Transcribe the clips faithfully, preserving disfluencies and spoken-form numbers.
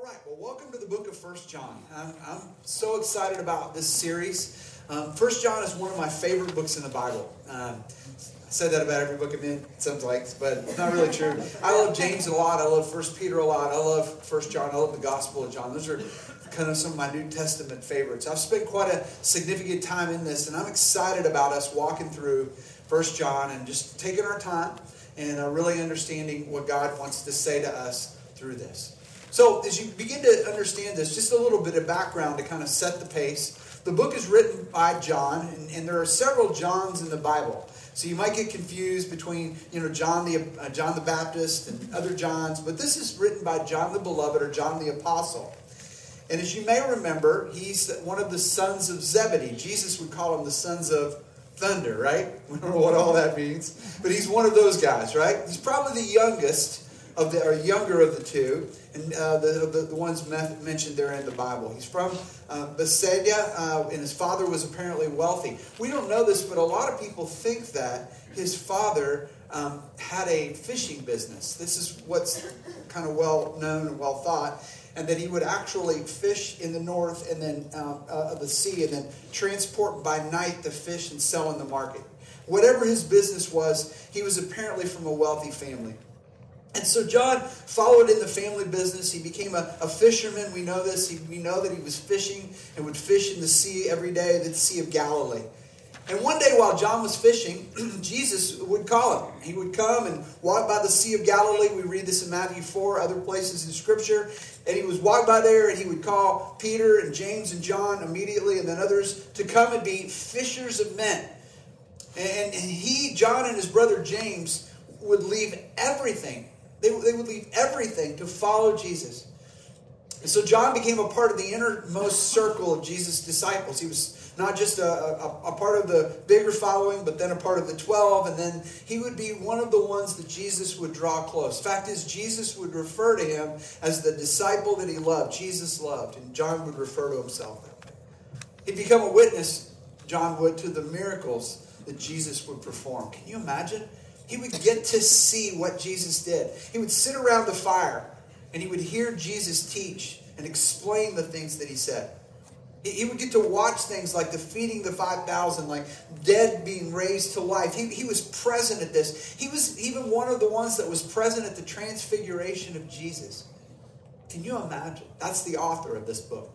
All right, well, welcome to the book of First John. I'm, I'm so excited about this series. Um, First John is one of my favorite books in the Bible. Um, I said that about every book I'm in, it sounds like, but it's not really true. I love James a lot. I love First Peter a lot. I love First John. I love the Gospel of John. Those are kind of some of my New Testament favorites. I've spent quite a significant time in this, and I'm excited about us walking through First John and just taking our time and uh, really understanding what God wants to say to us through this. So as you begin to understand this, just a little bit of background to kind of set the pace. The book is written by John, and, and there are several Johns in the Bible. So you might get confused between, you know, John the uh, John the Baptist and other Johns, but this is written by John the Beloved or John the Apostle. And as you may remember, he's one of the sons of Zebedee. Jesus would call him the sons of thunder, right? We don't know what all that means, but he's one of those guys, right? He's probably the youngest of the or younger of the two, and uh, the, the the ones mentioned there in the Bible. He's from uh, Bethsaida, uh, and his father was apparently wealthy. We don't know this, but a lot of people think that his father um, had a fishing business. This is what's kind of well known and well thought, and that he would actually fish in the north and then um, uh, the sea, and then transport by night the fish and sell in the market. Whatever his business was, he was apparently from a wealthy family. And so John followed in the family business. He became a, a fisherman. We know this. He, we know that he was fishing and would fish in the sea every day, the Sea of Galilee. And one day while John was fishing, Jesus would call him. He would come and walk by the Sea of Galilee. We read this in Matthew four, other places in Scripture. And he would walk by there and he would call Peter and James and John immediately, and then others to come and be fishers of men. And, and he, John and his brother James, would leave everything. They, they would leave everything to follow Jesus. And so John became a part of the innermost circle of Jesus' disciples. He was not just a, a, a part of the bigger following, but then a part of the twelve. And then he would be one of the ones that Jesus would draw close. Fact is, Jesus would refer to him as the disciple that he loved. Jesus loved. And John would refer to himself that way. He'd become a witness, John would, to the miracles that Jesus would perform. Can you imagine? He would get to see what Jesus did. He would sit around the fire and he would hear Jesus teach and explain the things that he said. He would get to watch things like the feeding the five thousand, like dead being raised to life. He, he was present at this. He was even one of the ones that was present at the transfiguration of Jesus. Can you imagine? That's the author of this book.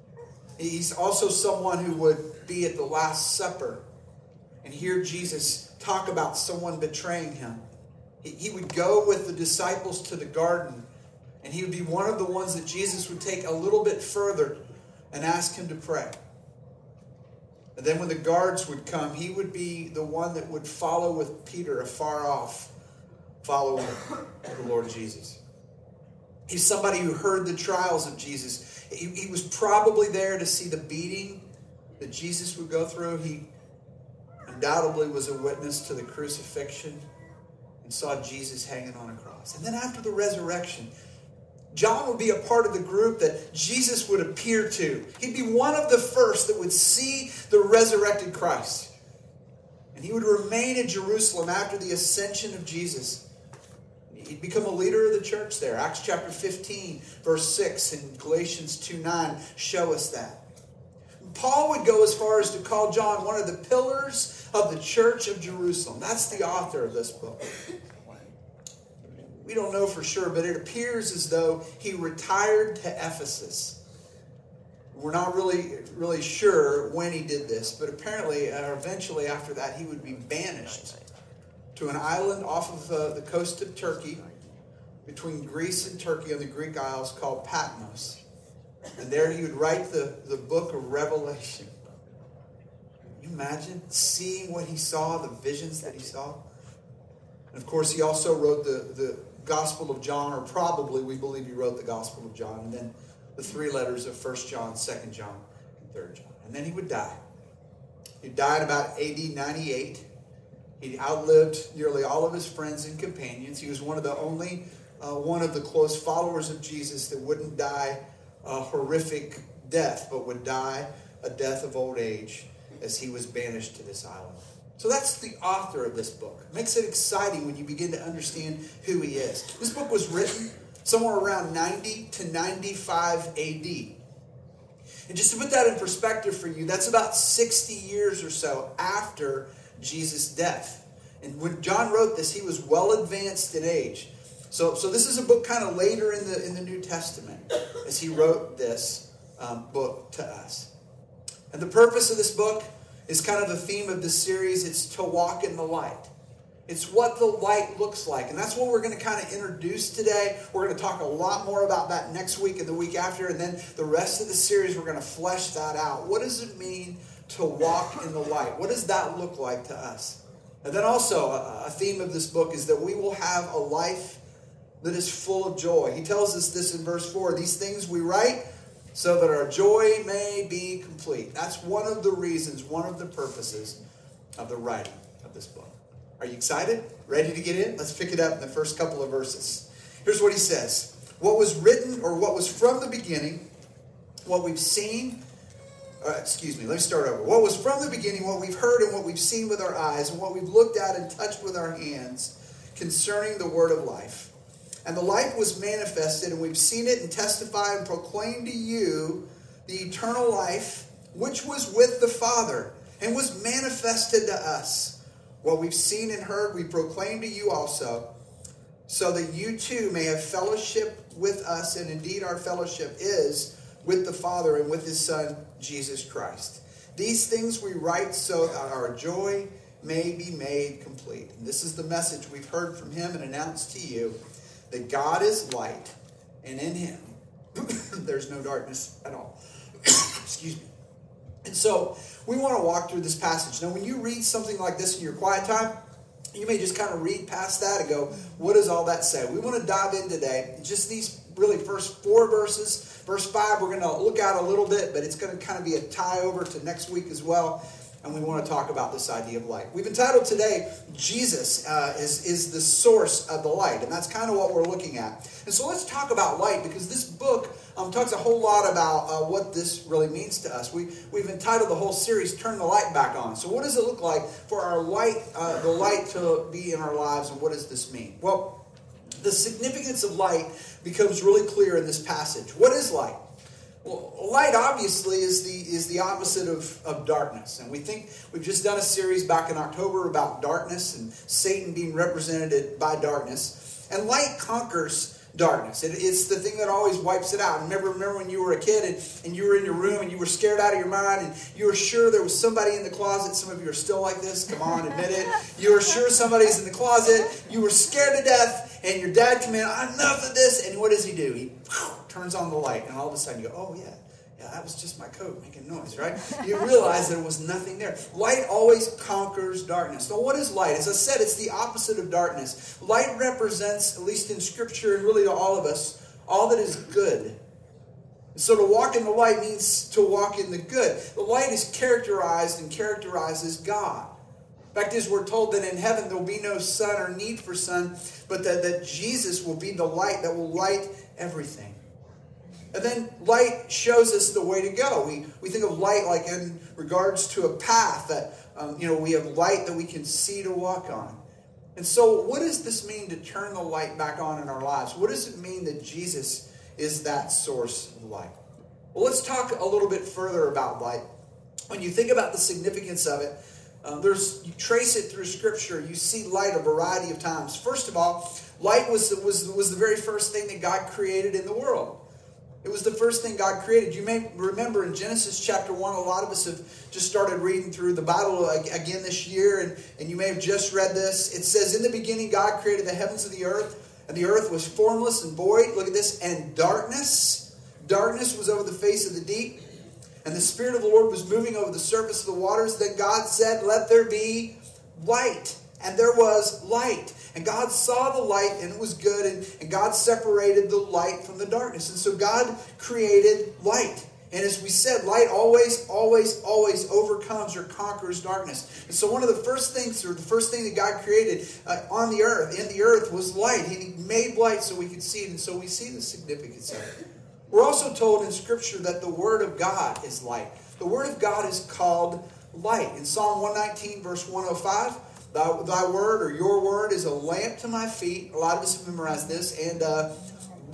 He's also someone who would be at the Last Supper and hear Jesus talk about someone betraying him. He, he would go with the disciples to the garden, and he would be one of the ones that Jesus would take a little bit further and ask him to pray. And then when the guards would come, he would be the one that would follow with Peter afar off, following the Lord Jesus. He's somebody who heard the trials of Jesus. He, he was probably there to see the beating that Jesus would go through. He undoubtedly was a witness to the crucifixion and saw Jesus hanging on a cross. And then after the resurrection, John would be a part of the group that Jesus would appear to. He'd be one of the first that would see the resurrected Christ. And he would remain in Jerusalem after the ascension of Jesus. He'd become a leader of the church there. Acts chapter fifteen, verse six, and Galatians two nine show us that. Paul would go as far as to call John one of the pillars of the church of Jerusalem. That's the author of this book. We don't know for sure, but it appears as though he retired to Ephesus. We're not really, really sure when he did this, but apparently, uh, eventually after that, he would be banished to an island off of uh, the coast of Turkey, between Greece and Turkey on the Greek Isles, called Patmos. And there he would write the, the book of Revelation. Can you imagine seeing what he saw, the visions that he saw? And of course, he also wrote the, the Gospel of John, or probably we believe he wrote the Gospel of John, and then the three letters of First John, Second John, and Third John. And then he would die. He died about A D ninety-eight. He outlived nearly all of his friends and companions. He was one of the only uh, one of the close followers of Jesus that wouldn't die a horrific death, but would die a death of old age as he was banished to this island. So that's the author of this book. It makes it exciting when you begin to understand who he is. This book was written somewhere around ninety to ninety-five A D. And just to put that in perspective for you, that's about sixty years or so after Jesus' death. And when John wrote this, he was well advanced in age. So, so this is a book kind of later in the in the New Testament as he wrote this um, book to us. And the purpose of this book is kind of the theme of this series. It's to walk in the light. It's what the light looks like. And that's what we're going to kind of introduce today. We're going to talk a lot more about that next week and the week after. And then the rest of the series, we're going to flesh that out. What does it mean to walk in the light? What does that look like to us? And then also, a theme of this book is that we will have a life that is full of joy. He tells us this in verse four. These things we write so that our joy may be complete. That's one of the reasons, one of the purposes of the writing of this book. Are you excited? Ready to get in? Let's pick it up in the first couple of verses. Here's what he says. What was written, or what was from the beginning, what we've seen, uh, excuse me, let me start over. What was from the beginning, what we've heard and what we've seen with our eyes, and what we've looked at and touched with our hands concerning the word of life. And the light was manifested, and we've seen it and testified and proclaimed to you the eternal life, which was with the Father and was manifested to us. What we've seen and heard, we proclaim to you also, so that you too may have fellowship with us. And indeed, our fellowship is with the Father and with his Son, Jesus Christ. These things we write so that our joy may be made complete. And this is the message we've heard from him and announced to you, that God is light, and in him there's no darkness at all. Excuse me. And so we want to walk through this passage. Now, when you read something like this in your quiet time, you may just kind of read past that and go, what does all that say? We want to dive in today. Just these really first four verses. Verse five, we're going to look at a little bit, but it's going to kind of be a tie over to next week as well. And we want to talk about this idea of light. We've entitled today, Jesus uh, is, is the source of the light. And that's kind of what we're looking at. And so let's talk about light, because this book um, talks a whole lot about uh, what this really means to us. We, we've entitled the whole series, Turn the Light Back On. So what does it look like for our light, uh, the light to be in our lives, and what does this mean? Well, the significance of light becomes really clear in this passage. What is light? Well, light obviously is the is the opposite of, of darkness. And we think we've just done a series back in October about darkness and Satan being represented by darkness. And light conquers darkness. It, it's the thing that always wipes it out. Remember, remember when you were a kid and, and you were in your room and you were scared out of your mind and you were sure there was somebody in the closet. Some of you are still like this. Come on, admit it. You were sure somebody's in the closet. You were scared to death and your dad came in, enough of this. And what does he do? He whew, turns on the light and all of a sudden you go, oh yeah. Yeah, that was just my coat making noise, right? You realize there was nothing there. Light always conquers darkness. So what is light? As I said, it's the opposite of darkness. Light represents, at least in Scripture and really to all of us, all that is good. So to walk in the light means to walk in the good. The light is characterized and characterizes God. Fact is, we're told that in heaven there will be no sun or need for sun, but that, that Jesus will be the light that will light everything. And then light shows us the way to go. We we think of light like in regards to a path that, um, you know, we have light that we can see to walk on. And so what does this mean to turn the light back on in our lives? What does it mean that Jesus is that source of light? Well, let's talk a little bit further about light. When you think about the significance of it, um, there's you trace it through Scripture. You see light a variety of times. First of all, light was, was, was the very first thing that God created in the world. It was the first thing God created. You may remember in Genesis chapter one, a lot of us have just started reading through the Bible again this year, and, and you may have just read this. It says, in the beginning, God created the heavens and the earth, and the earth was formless and void. Look at this. And darkness, darkness was over the face of the deep, and the Spirit of the Lord was moving over the surface of the waters. Then God said, let there be light. And there was light. And God saw the light, and it was good. And, and God separated the light from the darkness. And so God created light. And as we said, light always, always, always overcomes or conquers darkness. And so one of the first things, or the first thing that God created uh, on the earth, in the earth, was light. He made light so we could see it. And so we see the significance of it. We're also told in Scripture that the Word of God is light. The Word of God is called light. In Psalm one nineteen, verse one oh five, Thy, thy word or your word is a lamp to my feet. A lot of us have memorized this. And a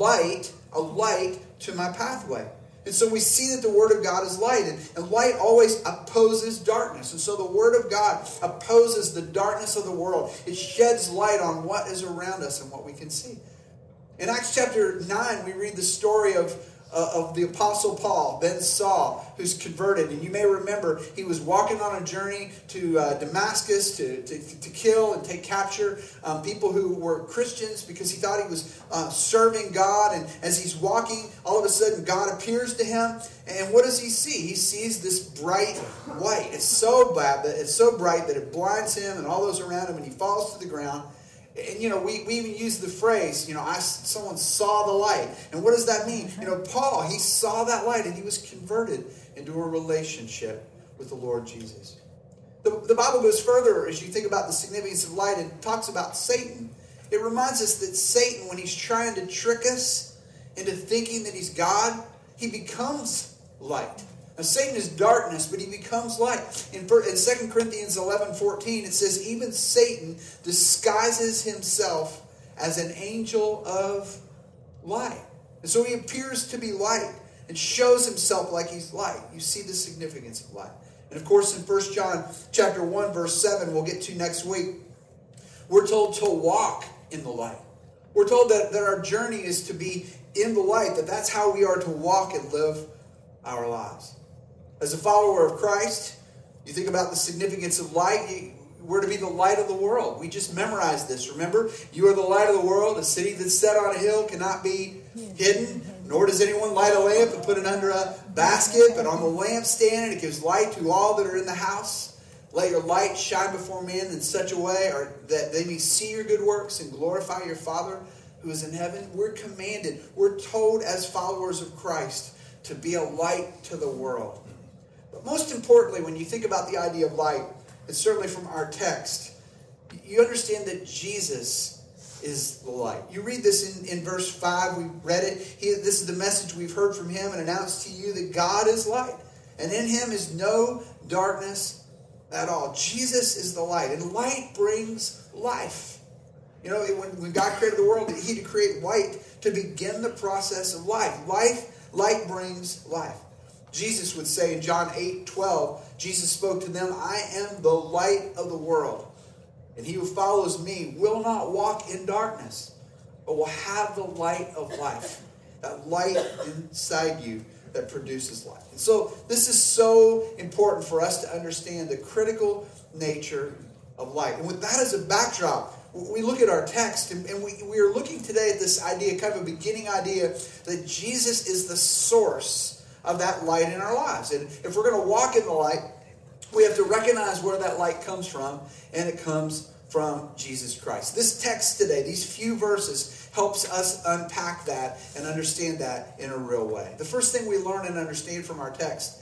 light, a light to my pathway. And so we see that the Word of God is light, and, and light always opposes darkness. And so the Word of God opposes the darkness of the world. It sheds light on what is around us and what we can see. In Acts chapter nine, we read the story of, uh, of the Apostle Paul, then Saul, who's converted. And you may remember he was walking on a journey to uh, Damascus to, to, to kill and take capture um, people who were Christians because he thought he was uh, serving God. And as he's walking, all of a sudden God appears to him. And what does he see? He sees this bright light. It's so bad that it's so bright that it blinds him and all those around him, and he falls to the ground. And, you know, we, we even use the phrase, you know, I, someone saw the light. And what does that mean? You know, Paul, he saw that light and he was converted into a relationship with the Lord Jesus. The, the Bible goes further as you think about the significance of light and talks about Satan. It reminds us that Satan, when he's trying to trick us into thinking that he's God, he becomes light. Now, Satan is darkness, but he becomes light. In, in Second Corinthians eleven fourteen, it says, even Satan disguises himself as an angel of light. And so he appears to be light and shows himself like he's light. You see the significance of light. And of course, in First John chapter one, verse seven, we'll get to next week, we're told to walk in the light. We're told that, that our journey is to be in the light, that that's how we are to walk and live our lives. As a follower of Christ, you think about the significance of light. You, we're to be the light of the world. We just memorized this. Remember, you are the light of the world. A city that's set on a hill cannot be hidden, nor does anyone light a lamp and put it under a basket, but on the lampstand, and it gives light to all that are in the house. Let your light shine before men in such a way or that they may see your good works and glorify your Father who is in heaven. We're commanded, we're told as followers of Christ to be a light to the world. But most importantly, when you think about the idea of light, and certainly from our text, you understand that Jesus is the light. You read this in, in verse five. We read it. He, this is the message we've heard from him and announced to you that God is light. And in him is no darkness at all. Jesus is the light. And light brings life. You know, when, when God created the world, he had to create light to begin the process of life. Life, light brings life. Jesus would say in John eight twelve, Jesus spoke to them, I am the light of the world. And he who follows me will not walk in darkness, but will have the light of life. That light inside you that produces life. And so this is so important for us to understand the critical nature of light. And with that as a backdrop, we look at our text, and, and we, we are looking today at this idea, kind of a beginning idea, that Jesus is the source of that light in our lives. And if we're going to walk in the light, we have to recognize where that light comes from, and it comes from Jesus Christ. This text today, these few verses, helps us unpack that and understand that in a real way. The first thing we learn and understand from our text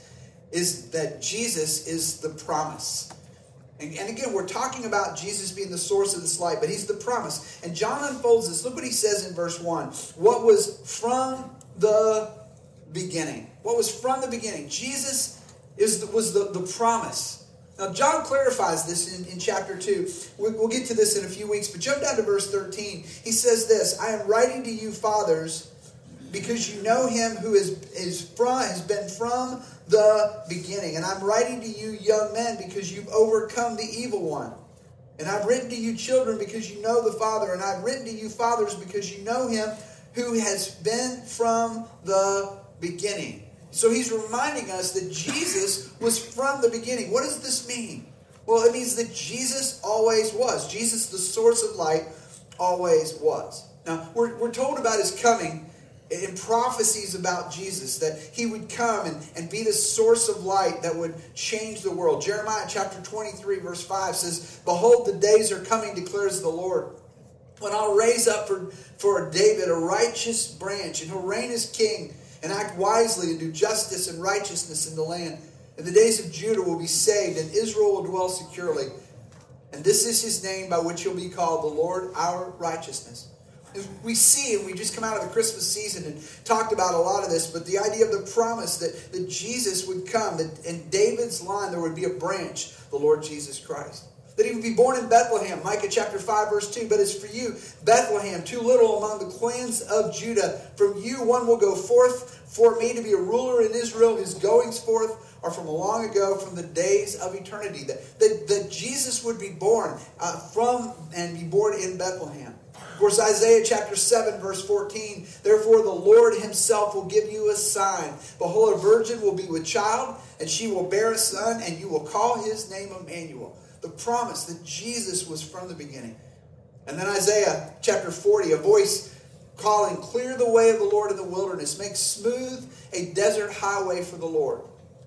is that Jesus is the promise. And, and again, we're talking about Jesus being the source of this light, but he's the promise. And John unfolds this. Look what he says in verse one. What was from the beginning. What was from the beginning. Jesus is the, was the, the promise. Now, John clarifies this in, in chapter two. We'll, we'll get to this in a few weeks, but jump down to verse thirteen. He says this, I am writing to you, fathers, because you know him who is, is from, has been from the beginning. And I'm writing to you, young men, because you've overcome the evil one. And I've written to you, children, because you know the Father. And I've written to you, fathers, because you know him who has been from the beginning. So he's reminding us that Jesus was from the beginning. What does this mean? Well, it means that Jesus always was. Jesus, the source of light, always was. Now, we're, we're told about his coming in prophecies about Jesus, that he would come and, and be the source of light that would change the world. Jeremiah chapter twenty-three, verse five says, behold, the days are coming, declares the Lord, when I'll raise up for, for David a righteous branch, and he'll reign as king, and act wisely, and do justice and righteousness in the land. And the days of Judah will be saved, and Israel will dwell securely. And this is his name by which he'll be called, the Lord our righteousness. And we see, and we just come out of the Christmas season and talked about a lot of this, but the idea of the promise that, that Jesus would come, that in David's line there would be a branch, the Lord Jesus Christ. that he would be born in Bethlehem. Micah chapter five, verse two. But as for you, Bethlehem, too little among the clans of Judah, from you one will go forth for me to be a ruler in Israel. His goings forth are from long ago, from the days of eternity. That, that, that Jesus would be born uh, from and be born in Bethlehem. Of course, Isaiah chapter seven, verse fourteen. Therefore the Lord himself will give you a sign. Behold, a virgin will be with child, and she will bear a son, and you will call his name Emmanuel. The promise that Jesus was from the beginning. And then Isaiah chapter forty, a voice calling, clear the way of the Lord in the wilderness. Make smooth a desert highway for the Lord.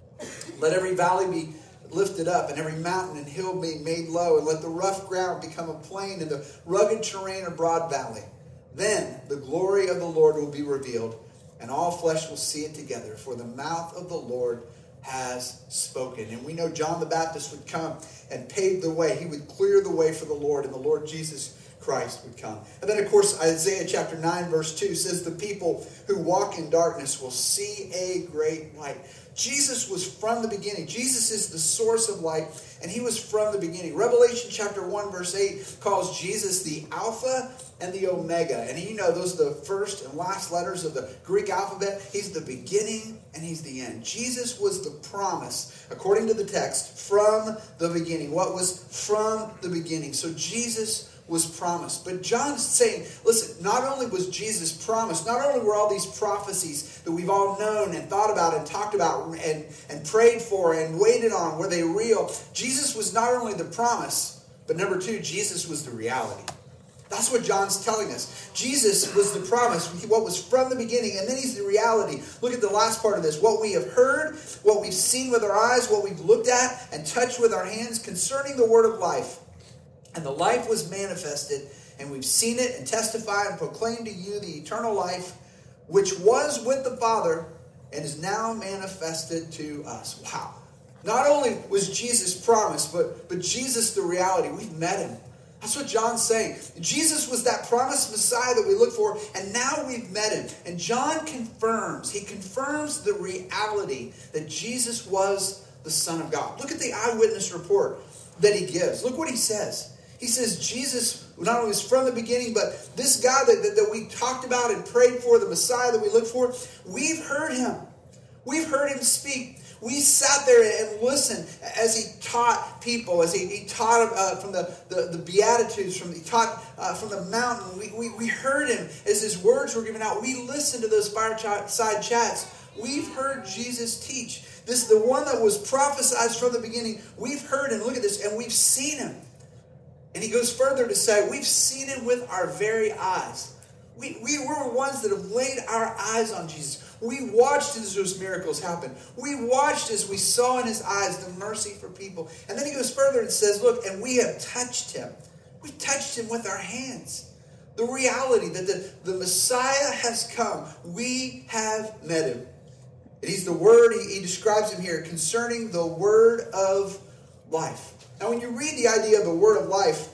Let every valley be lifted up, and every mountain and hill be made low, and let the rough ground become a plain, and the rugged terrain a broad valley. Then the glory of the Lord will be revealed, and all flesh will see it together, for the mouth of the Lord has spoken. And we know John the Baptist would come and pave the way. He would clear the way for the Lord, and the Lord Jesus Christ would come. And then, of course, Isaiah chapter nine, verse two says, the people who walk in darkness will see a great light. Jesus was from the beginning. Jesus is the source of light, and he was from the beginning. Revelation chapter one, verse eight calls Jesus the Alpha and the Omega. And you know, those are the first and last letters of the Greek alphabet. He's the beginning and he's the end. Jesus was the promise, according to the text, from the beginning. What was from the beginning? So Jesus was promised. But John's saying, listen, not only was Jesus promised, not only were all these prophecies that we've all known and thought about and talked about and, and prayed for and waited on, were they real? Jesus was not only the promise, but number two, Jesus was the reality. That's what John's telling us. Jesus was the promise, what was from the beginning, and then he's the reality. Look at the last part of this. What we have heard, what we've seen with our eyes, what we've looked at and touched with our hands concerning the word of life. And the life was manifested, and we've seen it and testify and proclaim to you the eternal life, which was with the Father and is now manifested to us. Wow. Not only was Jesus promised, but, but Jesus the reality. We've met him. That's what John's saying. Jesus was that promised Messiah that we look for, and now we've met him. And John confirms, he confirms the reality that Jesus was the Son of God. Look at the eyewitness report that he gives. Look what he says. He says Jesus not only was from the beginning, but this God that, that, that we talked about and prayed for, the Messiah that we look for, we've heard him. We've heard him speak. We sat there and listened as he taught people, as he, he taught uh, from the, the, the Beatitudes, from he taught uh, from the mountain. We, we, we heard him as his words were given out. We listened to those fireside chats. We've heard Jesus teach. This is the one that was prophesied from the beginning. We've heard him. Look at this. And we've seen him. And he goes further to say, we've seen him with our very eyes. We, we were ones that have laid our eyes on Jesus. We watched as those miracles happen. We watched as we saw in his eyes the mercy for people. And then he goes further and says, look, and we have touched him. We touched him with our hands. The reality that the, the Messiah has come. We have met him. And he's the word, he, he describes him here, concerning the word of life. Now, when you read the idea of the word of life,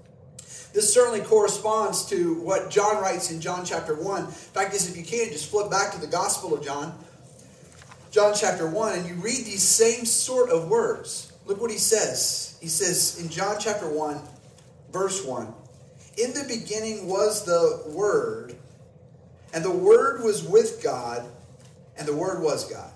this certainly corresponds to what John writes in John chapter one. In fact, if you can, just flip back to the Gospel of John. John chapter one, and you read these same sort of words. Look what he says. He says in John chapter one, verse one, in the beginning was the Word, and the Word was with God, and the Word was God.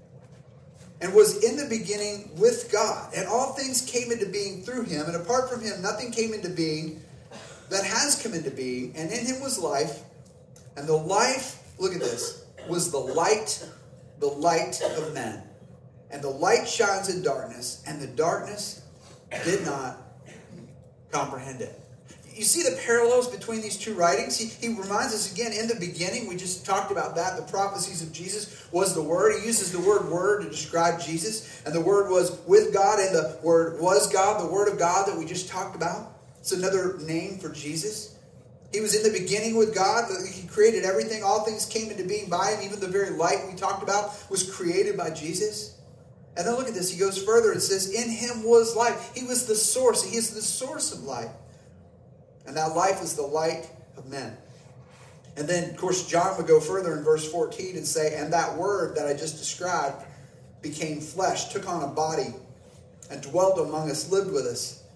And was in the beginning with God. And all things came into being through him. And apart from him, nothing came into being that has come into being. And in him was life. And the life, look at this, was the light, the light of men. And the light shines in darkness. And the darkness did not comprehend it. You see the parallels between these two writings? He, he reminds us again, in the beginning, we just talked about that, the prophecies of Jesus was the Word. He uses the word Word to describe Jesus. And the Word was with God, and the Word was God, the Word of God that we just talked about. It's another name for Jesus. He was in the beginning with God. He created everything. All things came into being by him. Even the very light we talked about was created by Jesus. And then look at this. He goes further and says, in him was life. He was the source. He is the source of life. And that life is the light of men. And then, of course, John would go further in verse fourteen and say, and that word that I just described became flesh, took on a body, and dwelt among us, lived with us.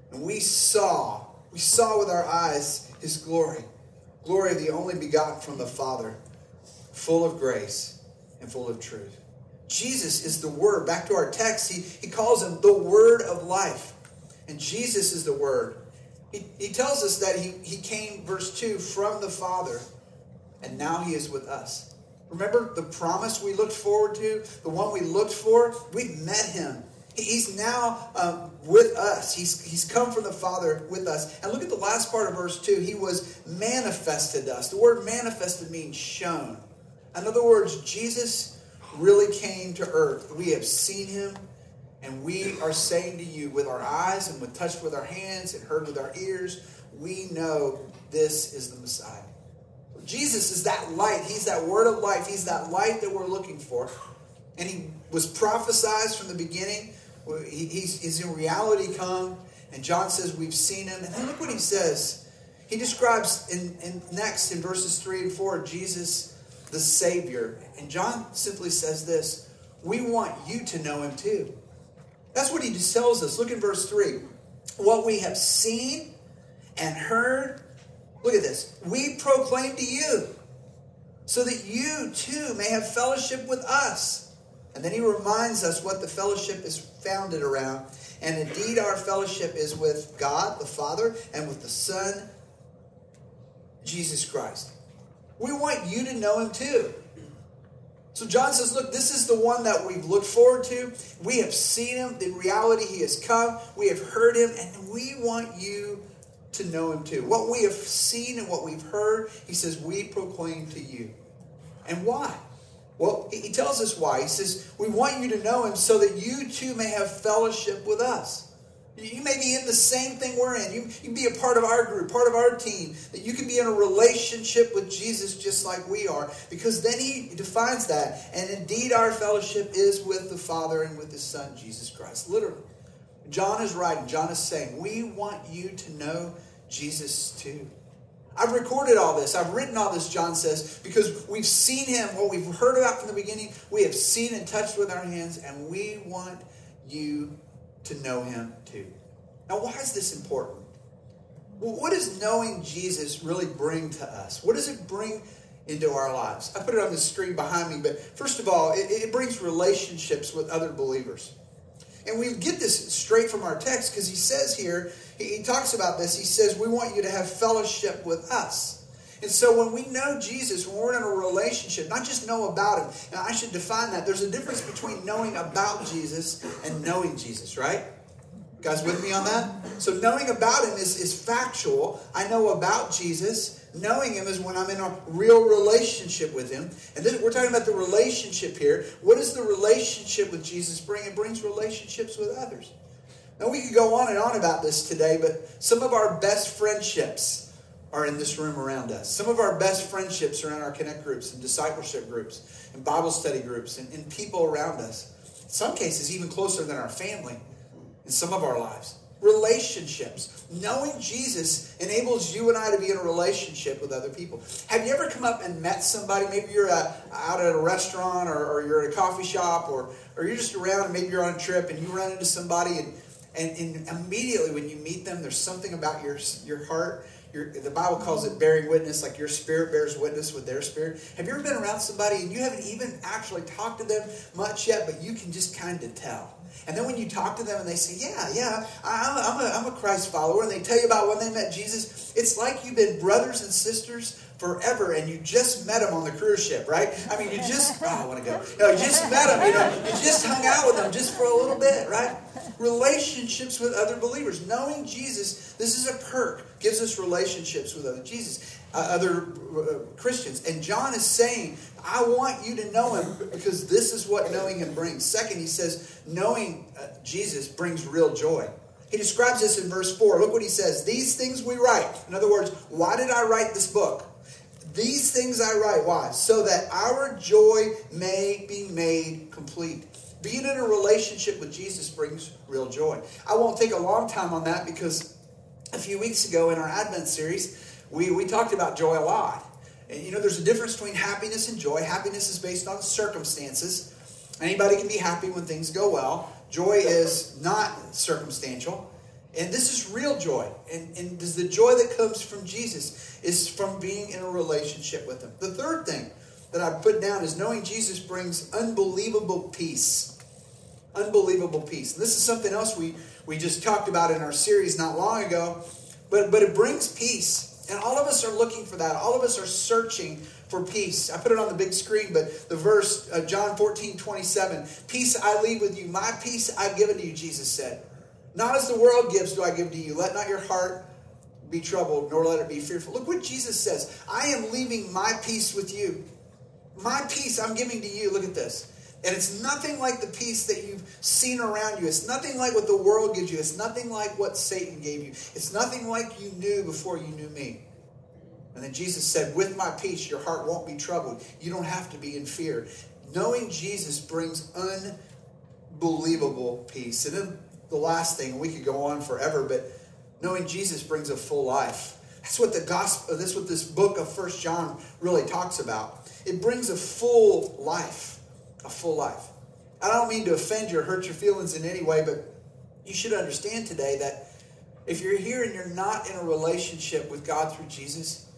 And we saw, we saw with our eyes his glory. Glory of the only begotten from the Father, full of grace and full of truth. Jesus is the Word. Back to our text, he, he calls him the Word of life. And Jesus is the Word. He, he tells us that he, he came, verse two, from the Father, and now he is with us. Remember the promise we looked forward to? The one we looked for? We've met him. He's now um, with us. He's, he's come from the Father with us. And look at the last part of verse two. He was manifested to us. The word manifested means shown. In other words, Jesus really came to earth. We have seen him, and we are saying to you with our eyes and with touched with our hands and heard with our ears, we know this is the Messiah. Jesus is that light. He's that word of life. He's that light that we're looking for. And he was prophesied from the beginning. He, he's, he's in reality come. And John says we've seen him. And then look what he says. He describes in, in next in verses three and four, Jesus the Savior. And John simply says this: we want you to know him too. That's what he just tells us. Look at verse three. What we have seen and heard, look at this, we proclaim to you, so that you too may have fellowship with us. And then he reminds us what the fellowship is founded around. And indeed our fellowship is with God the Father and with the Son, Jesus Christ. We want you to know him too. So John says, look, this is the one that we've looked forward to. We have seen him. In reality, he has come. We have heard him. And we want you to know him too. What we have seen and what we've heard, he says, we proclaim to you. And why? Well, he tells us why. He says, we want you to know him so that you too may have fellowship with us. You may be in the same thing we're in. You, you can be a part of our group, part of our team. That you can be in a relationship with Jesus just like we are. Because then he defines that. And indeed our fellowship is with the Father and with his Son, Jesus Christ. Literally. John is writing. John is saying, we want you to know Jesus too. I've recorded all this. I've written all this, John says, because we've seen him, what we've heard about from the beginning. We have seen and touched with our hands, and we want you to know him too. Now, why is this important? Well, what does knowing Jesus really bring to us? What does it bring into our lives? I put it on the screen behind me, but first of all, it, it brings relationships with other believers. And we get this straight from our text because he says here, he, he talks about this, he says, we want you to have fellowship with us. And so when we know Jesus, when we're in a relationship, not just know about him, and I should define that, there's a difference between knowing about Jesus and knowing Jesus, right? You guys with me on that? So knowing about him is, is factual. I know about Jesus. Knowing him is when I'm in a real relationship with him. And this, we're talking about the relationship here. What does the relationship with Jesus bring? It brings relationships with others. Now we could go on and on about this today, but some of our best friendships are in this room around us. Some of our best friendships are in our connect groups and discipleship groups and Bible study groups and, and people around us. In some cases, even closer than our family in some of our lives. Relationships. Knowing Jesus enables you and I to be in a relationship with other people. Have you ever come up and met somebody? Maybe you're uh, out at a restaurant or, or you're at a coffee shop or, or you're just around and maybe you're on a trip and you run into somebody and, and, and immediately when you meet them, there's something about your, your heart. Your, the Bible calls it bearing witness, like your spirit bears witness with their spirit. Have you ever been around somebody and you haven't even actually talked to them much yet, but you can just kind of tell? And then when you talk to them and they say, yeah, yeah, I'm a, I'm a, I'm a Christ follower, and they tell you about when they met Jesus, it's like you've been brothers and sisters forever, and you just met them on the cruise ship, right? I mean, you just, oh, I want to go. No, you just met them, you know, you just hung out with them just for a little bit, right? Relationships with other believers. Knowing Jesus, this is a perk, gives us relationships with other Jesus, uh, other uh, Christians. And John is saying, I want you to know him because this is what knowing him brings. Second, he says, knowing uh, Jesus brings real joy. He describes this in verse four. Look what he says. These things we write. In other words, why did I write this book? These things I write. Why? So that our joy may be made complete. Being in a relationship with Jesus brings real joy. I won't take a long time on that because a few weeks ago in our Advent series, we, we talked about joy a lot. And you know, there's a difference between happiness and joy. Happiness is based on circumstances. Anybody can be happy when things go well. Joy is not circumstantial. And this is real joy. And, and this, the joy that comes from Jesus is from being in a relationship with him. The third thing that I put down is knowing Jesus brings unbelievable peace. Unbelievable peace. And this is something else we, we just talked about in our series not long ago. But, but it brings peace. And all of us are looking for that. All of us are searching for peace. I put it on the big screen, but the verse, uh, John fourteen twenty-seven, peace I leave with you. My peace I've given to you, Jesus said. Not as the world gives do I give to you. Let not your heart be troubled, nor let it be fearful. Look what Jesus says. I am leaving my peace with you. My peace I'm giving to you. Look at this. And it's nothing like the peace that you've seen around you. It's nothing like what the world gives you. It's nothing like what Satan gave you. It's nothing like you knew before you knew me. And then Jesus said, with my peace, your heart won't be troubled. You don't have to be in fear. Knowing Jesus brings unbelievable peace. And then the last thing, we could go on forever, but knowing Jesus brings a full life. That's what the gospel, that's what this book of First John really talks about. It brings a full life. A full life. I don't mean to offend you or hurt your feelings in any way, but you should understand today that if you're here and you're not in a relationship with God through Jesus,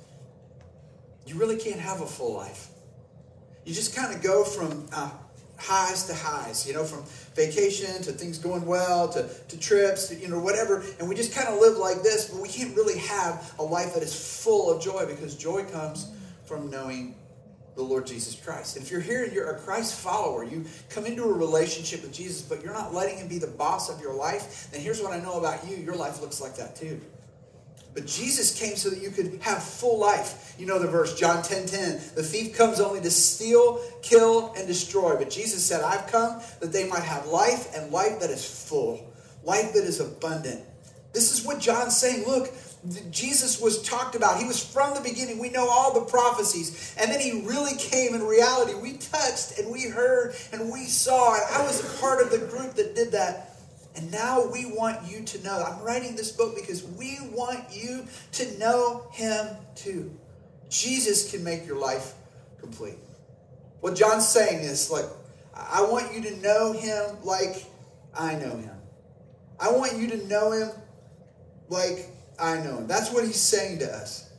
you really can't have a full life. You just kind of go from uh, highs to highs, you know, from vacation to things going well to, to trips, to, you know, whatever. And we just kind of live like this, but we can't really have a life that is full of joy because joy comes from knowing the Lord Jesus Christ. And if you're here and you're a Christ follower, you come into a relationship with Jesus, but you're not letting him be the boss of your life, then here's what I know about you. Your life looks like that too. But Jesus came so that you could have full life. You know the verse, John ten ten. The thief comes only to steal, kill, and destroy. But Jesus said, I've come that they might have life and life that is full. Life that is abundant. This is what John's saying. Look, Jesus was talked about. He was from the beginning. We know all the prophecies. And then he really came in reality. We touched and we heard and we saw. And I was a part of the group that did that. And now we want you to know. I'm writing this book because we want you to know him too. Jesus can make your life complete. What John's saying is, like, I want you to know him like I know him. I want you to know him like I know him. That's what he's saying to us.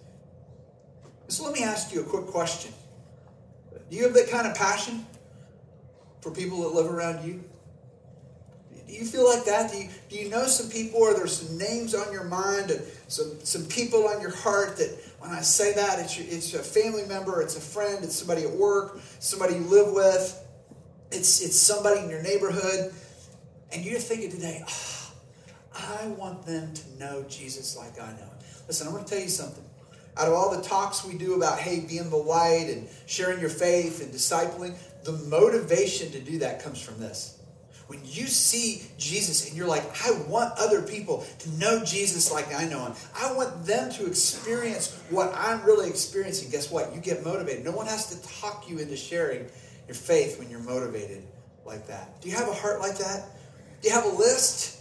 So let me ask you a quick question. Do you have that kind of passion for people that live around you? Do you feel like that? Do you, do you know some people, or there's some names on your mind, and some, some people on your heart that when I say that, it's, your, it's a family member, it's a friend, it's somebody at work, somebody you live with, it's, it's somebody in your neighborhood, and you're thinking today, oh, I want them to know Jesus like I know him. Listen, I'm going to tell you something. Out of all the talks we do about, hey, being the light and sharing your faith and discipling, the motivation to do that comes from this. When you see Jesus and you're like, I want other people to know Jesus like I know him. I want them to experience what I'm really experiencing. Guess what? You get motivated. No one has to talk you into sharing your faith when you're motivated like that. Do you have a heart like that? Do you have a list?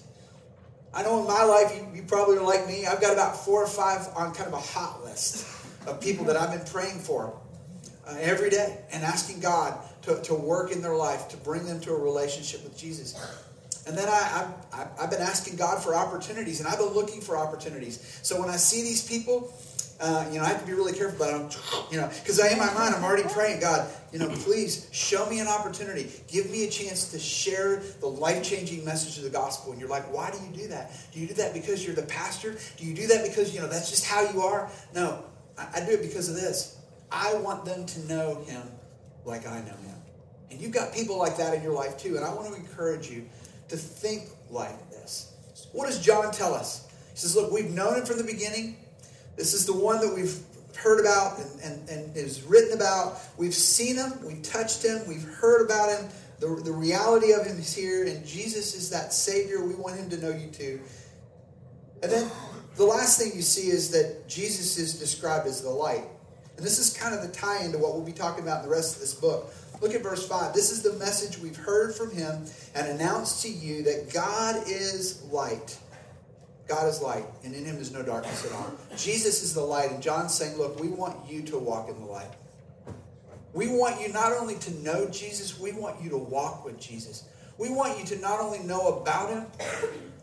I know in my life, you, you probably are like me. I've got about four or five on kind of a hot list of people that I've been praying for uh, every day and asking God to, to work in their life, to bring them to a relationship with Jesus. And then I, I, I've been asking God for opportunities, and I've been looking for opportunities. So when I see these people, uh, you know, I have to be really careful about them, you know, because in my mind, I'm already praying, God, you know, please show me an opportunity. Give me a chance to share the life-changing message of the gospel. And you're like, why do you do that? Do you do that because you're the pastor? Do you do that because, you know, that's just how you are? No, I, I do it because of this. I want them to know him like I know him. And you've got people like that in your life too. And I want to encourage you to think like this. What does John tell us? He says, look, we've known him from the beginning. This is the one that we've heard about and, and, and is written about. We've seen him. We've touched him. We've heard about him. The, the reality of him is here. And Jesus is that Savior. We want him to know you too. And then the last thing you see is that Jesus is described as the light. And this is kind of the tie-in to what we'll be talking about in the rest of this book. Look at verse five. This is the message we've heard from him and announced to you, that God is light. God is light, and in him is no darkness at all. Jesus is the light, and John's saying, look, we want you to walk in the light. We want you not only to know Jesus, we want you to walk with Jesus. We want you to not only know about him,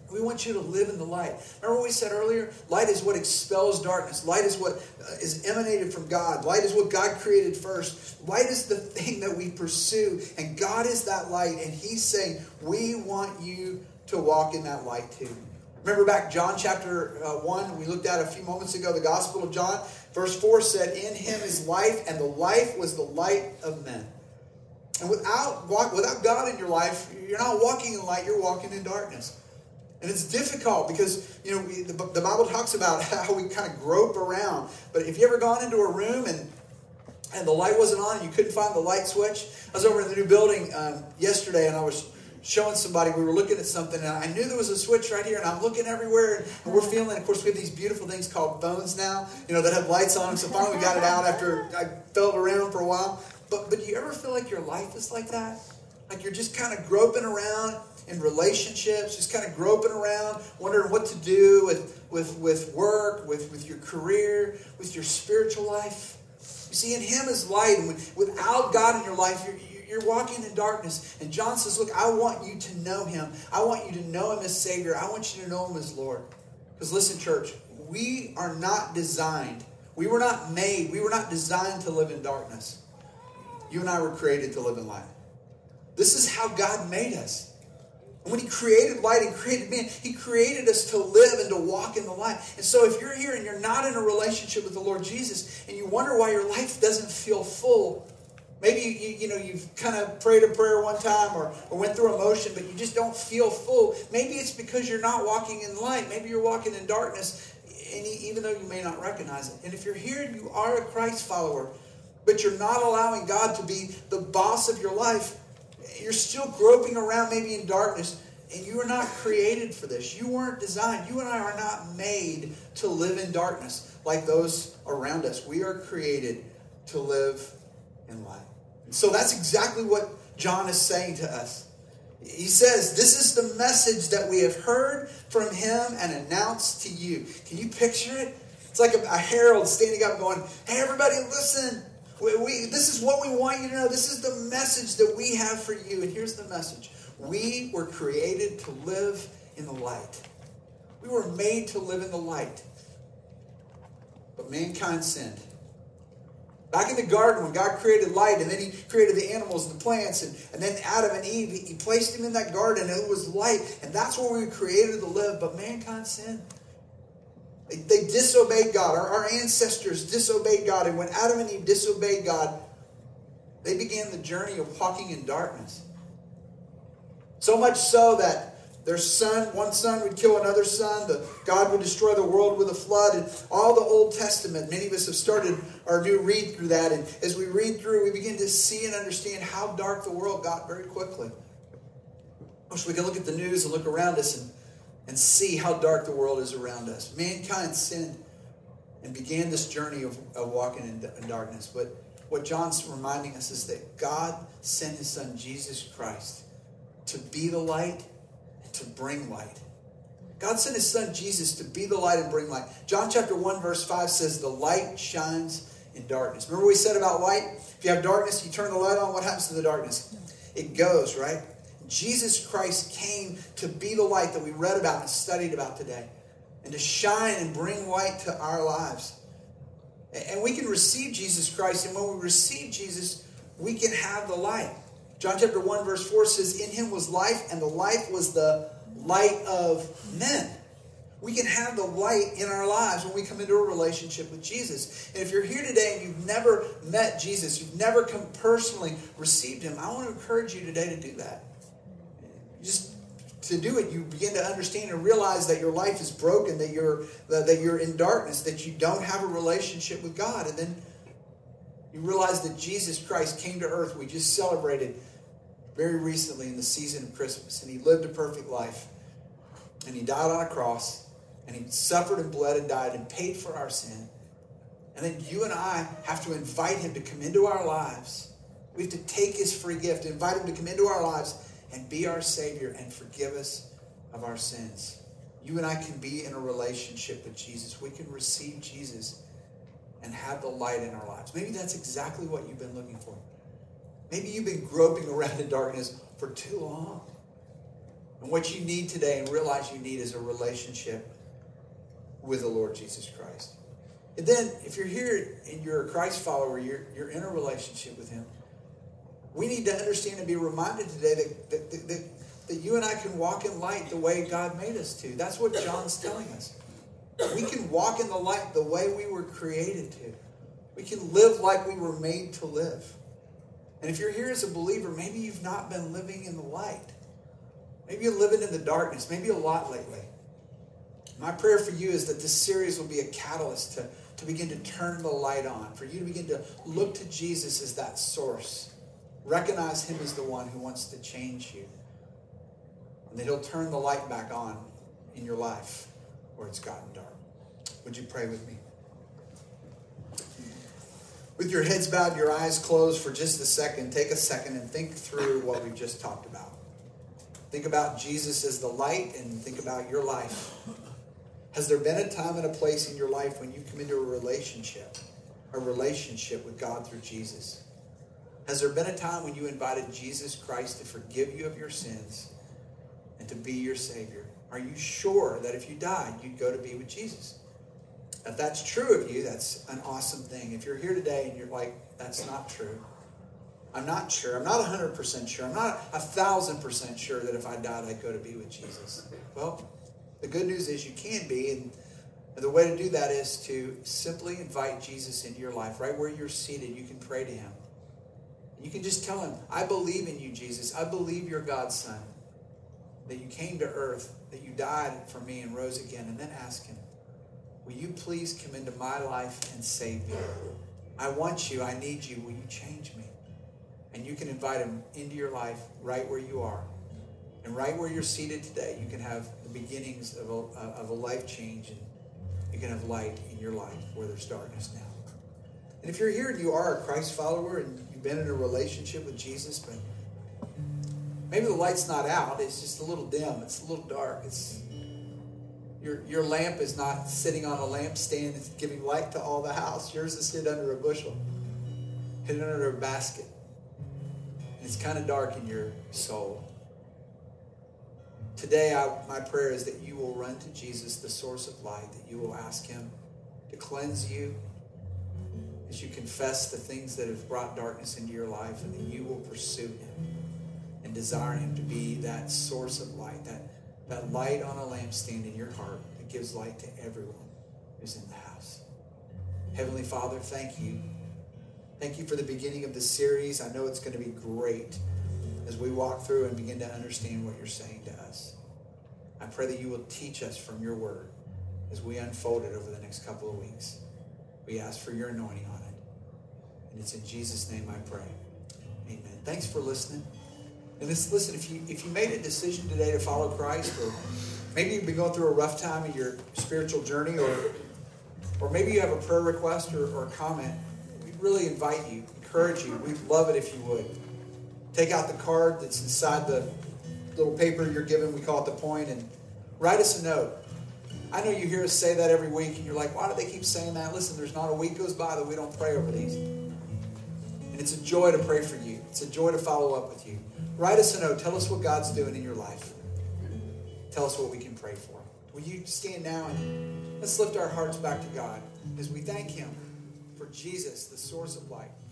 We want you to live in the light. Remember what we said earlier? Light is what expels darkness. Light is what is emanated from God. Light is what God created first. Light is the thing that we pursue. And God is that light. And he's saying, we want you to walk in that light too. Remember back John chapter uh, one, we looked at a few moments ago, the Gospel of John. Verse four said, in him is life, and the life was the light of men. And without, without God in your life, you're not walking in light, you're walking in darkness. And it's difficult because, you know, we, the, the Bible talks about how we kind of grope around. But if you ever gone into a room and and the light wasn't on and you couldn't find the light switch? I was over in the new building um, yesterday and I was showing somebody, we were looking at something and I knew there was a switch right here and I'm looking everywhere and, and we're feeling, of course, we have these beautiful things called phones now, you know, that have lights on them. So finally we got it out after I felt around for a while. But, but do you ever feel like your life is like that? Like you're just kind of groping around in relationships, just kind of groping around, wondering what to do with, with, with work, with, with your career, with your spiritual life. You see, in him is light, and without God in your life, you're, you're walking in darkness. And John says, look, I want you to know him. I want you to know him as Savior. I want you to know him as Lord. Because listen, church, we are not designed, we were not made, we were not designed to live in darkness. You and I were created to live in light. This is how God made us. When he created light and created man, he created us to live and to walk in the light. And so if you're here and you're not in a relationship with the Lord Jesus and you wonder why your life doesn't feel full, maybe you, you, you know, you've kind of prayed a prayer one time or, or went through emotion, but you just don't feel full. Maybe it's because you're not walking in light. Maybe you're walking in darkness, and even though you may not recognize it. And if you're here and you are a Christ follower, but you're not allowing God to be the boss of your life, you're still groping around maybe in darkness, and you are not created for this. You weren't designed. You and I are not made to live in darkness like those around us. We are created to live in light. And so that's exactly what John is saying to us. He says, this is the message that we have heard from him and announced to you. Can you picture it? It's like a, a herald standing up going, hey, everybody, listen. We, we, this is what we want you to know. This is the message that we have for you. And here's the message. We were created to live in the light. We were made to live in the light. But mankind sinned. Back in the garden when God created light and then he created the animals and the plants and, and then Adam and Eve, he, he placed them in that garden and it was light. And that's where we were created to live. But mankind sinned. They, they disobeyed God. Our, our ancestors disobeyed God. And when Adam and Eve disobeyed God, they began the journey of walking in darkness. So much so that their son, one son would kill another son. The, God would destroy the world with a flood. And all the Old Testament, many of us have started our new read through that. And as we read through, we begin to see and understand how dark the world got very quickly. I wish we could look at the news and look around us and and see how dark the world is around us. Mankind sinned and began this journey of, of walking in, in darkness. But what John's reminding us is that God sent his son, Jesus Christ, to be the light and to bring light. God sent his son, Jesus, to be the light and bring light. John chapter one, verse five says, the light shines in darkness. Remember what we said about light? If you have darkness, you turn the light on, what happens to the darkness? It goes, right? Jesus Christ came to be the light that we read about and studied about today, and to shine and bring light to our lives. And we can receive Jesus Christ, and when we receive Jesus, we can have the light. John chapter one, verse four says, in him was life, and the life was the light of men. We can have the light in our lives when we come into a relationship with Jesus. And if you're here today and you've never met Jesus, you've never come personally received him, I want to encourage you today to do that. Just to do it, you begin to understand and realize that your life is broken, that you're that you're in darkness, that you don't have a relationship with God. And then you realize that Jesus Christ came to earth. We just celebrated very recently in the season of Christmas. And he lived a perfect life. And he died on a cross. And he suffered and bled and died and paid for our sin. And then you and I have to invite him to come into our lives. We have to take his free gift, invite him to come into our lives and be our Savior and forgive us of our sins. You and I can be in a relationship with Jesus. We can receive Jesus and have the light in our lives. Maybe that's exactly what you've been looking for. Maybe you've been groping around in darkness for too long. And what you need today and realize you need is a relationship with the Lord Jesus Christ. And then if you're here and you're a Christ follower, you're, you're in a relationship with him, we need to understand and be reminded today that, that, that, that, that you and I can walk in light the way God made us to. That's what John's telling us. We can walk in the light the way we were created to. We can live like we were made to live. And if you're here as a believer, maybe you've not been living in the light. Maybe you're living in the darkness, maybe a lot lately. My prayer for you is that this series will be a catalyst to, to begin to turn the light on, for you to begin to look to Jesus as that source. Recognize him as the one who wants to change you. And that he'll turn the light back on in your life where it's gotten dark. Would you pray with me? With your heads bowed, your eyes closed for just a second, take a second and think through what we've just talked about. Think about Jesus as the light and think about your life. Has there been a time and a place in your life when you come into a relationship, a relationship with God through Jesus? Has there been a time when you invited Jesus Christ to forgive you of your sins and to be your Savior? Are you sure that if you died, you'd go to be with Jesus? If that's true of you, that's an awesome thing. If you're here today and you're like, that's not true, I'm not sure. I'm not one hundred percent sure. I'm not one thousand percent sure that if I died, I'd go to be with Jesus. Well, the good news is you can be, and the way to do that is to simply invite Jesus into your life. Right where you're seated, you can pray to him. You can just tell him, I believe in you, Jesus. I believe you're God's son, that you came to earth, that you died for me and rose again. And then ask him, will you please come into my life and save me? I want you. I need you. Will you change me? And you can invite him into your life right where you are. And right where you're seated today, you can have the beginnings of a, of a life change. And you can have light in your life where there's darkness now. And if you're here and you are a Christ follower and you've been in a relationship with Jesus, but maybe the light's not out, it's just a little dim, it's a little dark, it's Your, your lamp is not sitting on a lampstand that's giving light to all the house. Yours is hid under a bushel, hidden under a basket. And it's kind of dark in your soul. Today, I, my prayer is that you will run to Jesus, the source of light, that you will ask him to cleanse you as you confess the things that have brought darkness into your life, and that you will pursue him and desire him to be that source of light, that That light on a lampstand in your heart that gives light to everyone who's in the house. Heavenly Father, thank you. Thank you for the beginning of this series. I know it's going to be great as we walk through and begin to understand what you're saying to us. I pray that you will teach us from your word as we unfold it over the next couple of weeks. We ask for your anointing on it. And it's in Jesus' name I pray. Amen. Thanks for listening. And this, listen, if you if you made a decision today to follow Christ, or maybe you've been going through a rough time in your spiritual journey, or or maybe you have a prayer request or, or a comment, we'd really invite you, encourage you. We'd love it if you would. Take out the card that's inside the little paper you're given, we call it the point, and write us a note. I know you hear us say that every week, and you're like, why do they keep saying that? Listen, there's not a week goes by that we don't pray over these. And it's a joy to pray for you. It's a joy to follow up with you. Write us a note. Tell us what God's doing in your life. Tell us what we can pray for. Will you stand now and let's lift our hearts back to God as we thank him for Jesus, the source of light.